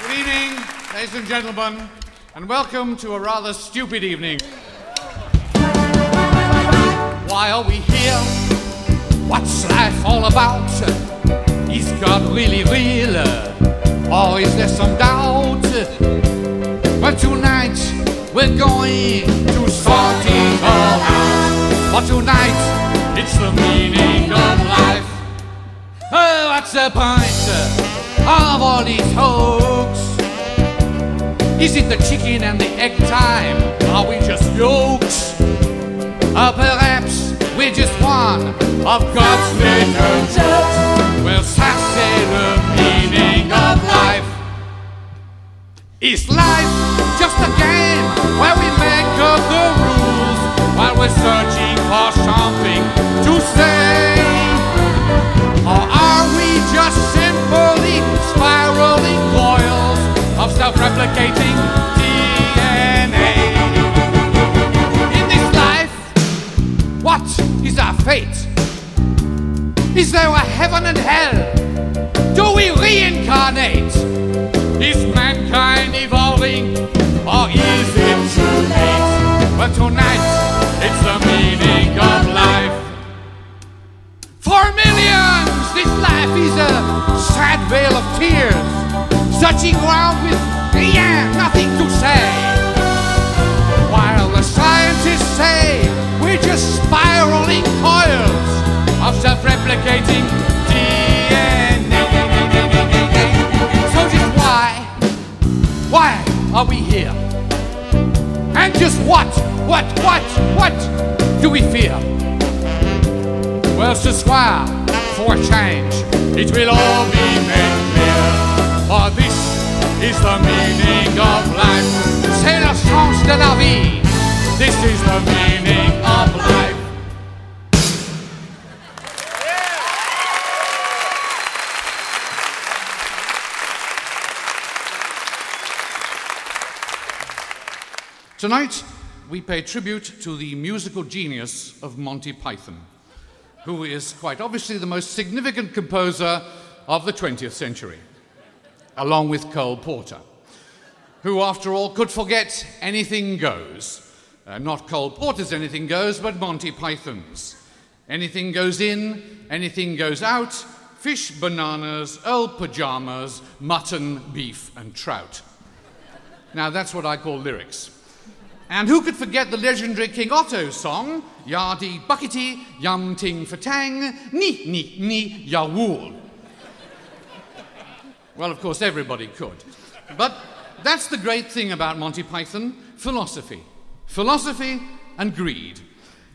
Good evening, ladies and gentlemen, and welcome to a rather stupid evening. Why are we here? What's life all about? Is God really real? Or is there some doubt? Well, tonight we're going to sort it all out. For tonight, it's the meaning of life. Oh, what's the point of all these hoax? Is it the chicken and the egg time? Are we just yokes? Or perhaps we're just one of God's little jokes? Well, that's the meaning of life. Is life just a game where we make up the rules while we're searching for something to say? Or are we just simply spiraling coils of self-replicating DNA? In this life, what is our fate? Is there a heaven and hell? Do we reincarnate? Is mankind evolving, or is it too late? Well, tonight, it's the meaning of life. For millions, this life is a sad vale of tears, searching around with nothing to say. While the scientists say we're just spiraling coils of self-replicating DNA. So just why are we here? And just what do we fear? Well, ce soir, for a change, it will all be made clear. For this is the meaning of life. C'est le sens de la vie. This is the meaning of life. Tonight, we pay tribute to the musical genius of Monty Python, who is quite obviously the most significant composer of the 20th century, along with Cole Porter, who, after all, could forget anything goes. Not Cole Porter's Anything Goes, but Monty Python's. Anything goes in, anything goes out, fish, bananas, Earl pajamas, mutton, beef, and trout. Now, that's what I call lyrics. And who could forget the legendary King Otto song, Yardy Buckety, Yum Ting Fatang, Ni, Yawool. Well, of course, everybody could. But that's the great thing about Monty Python, philosophy. Philosophy and greed.